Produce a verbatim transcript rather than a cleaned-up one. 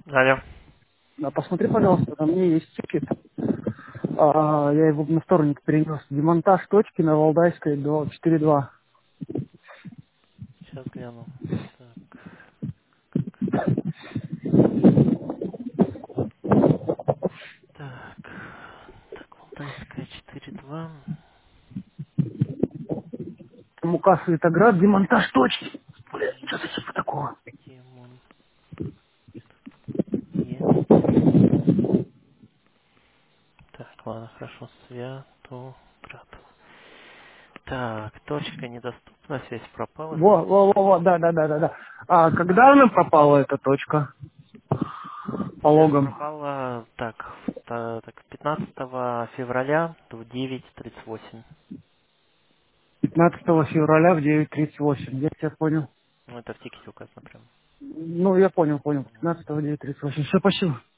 Алло. А посмотри, пожалуйста, на мне есть тикет. А, я его на вторник перенес. Демонтаж точки на Валдайской до четыре два. Сейчас гляну. Так, так. Так, Валтайская четыре два. Мукас Витоград, демонтаж точки. Блин, что это типа такого? Демон есть. Так, ладно, хорошо. Святоград. Так, точка недоступна, связь пропала, Во, значит. во, во, во, да, да, да, да, да. А когда она пропала, эта точка? По Связь логам. пропала, так, в та- так пятнадцатого февраля в девять тридцать восемь. пятнадцатого февраля в девять тридцать восемь. Я тебя понял. Ну, это в тикете указано прям. Ну, я понял, понял. пятнадцатого в девять тридцать восемь. Все, спасибо.